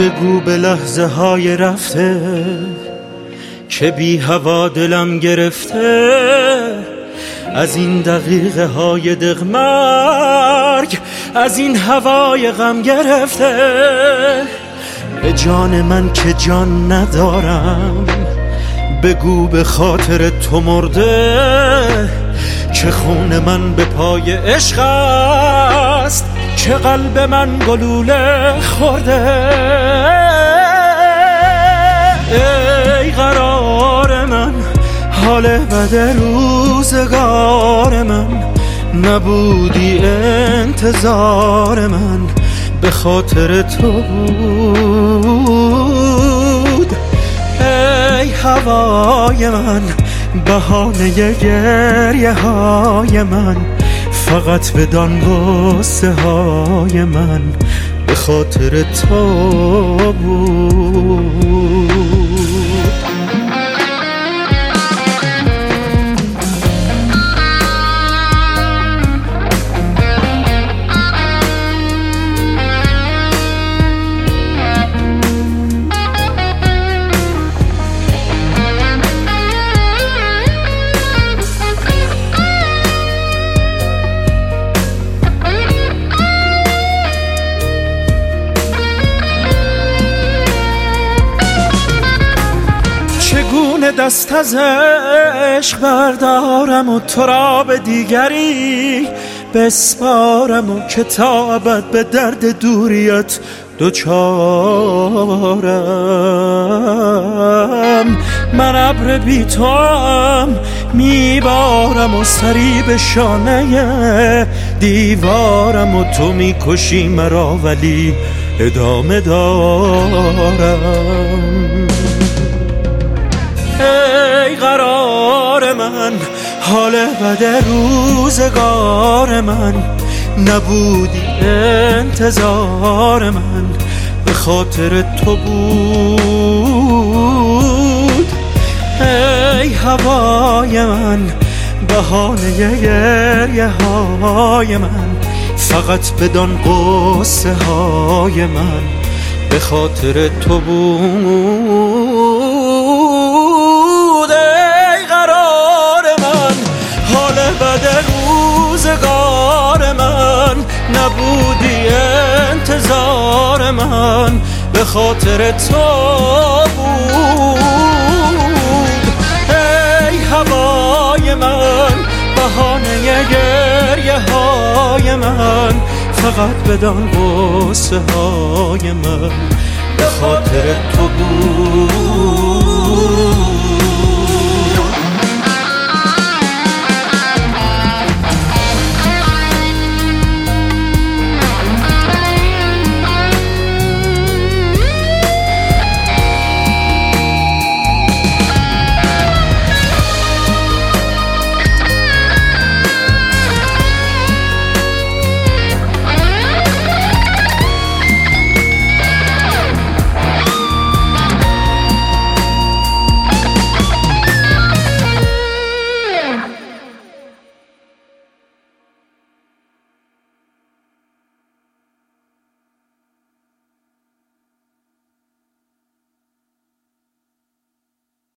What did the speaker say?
بگو به لحظه های رفته که بی هوا دلم گرفته، از این دقیقه های دغمرگ، از این هوای غم گرفته. به جان من که جان ندارم، بگو به خاطر تو مرده، که خون من به پای عشق است، که قلب من گلوله خورده. ای قرار من، حال بد روزگار من، نبودی انتظار من، به خاطر تو بود. ای هوای من، بهانه گریه های من، فقط بدان غصه های من، به خاطر تو بود. چگونه دست از عشق بردارم و تو را به دیگری بسپارم، و کتابت به درد دوریت دوچارم. من ابر بی تو هم میبارم و سری به شانه دیوارم، و تو میکشی مرا ولی ادامه دارم. ای قرار من، حال بد روزگار من، نبودی انتظار من، به خاطر تو بود. ای هوای من، بهانه گریه های من، فقط بدان غصه های من، به خاطر تو بود. ای قرار من، حال بد روزگار من، نبودی انتظار من، به خاطر تو بود. ای هوای من، بهانه گریه های من، فقط بدان غصه های من، به خاطر تو بود.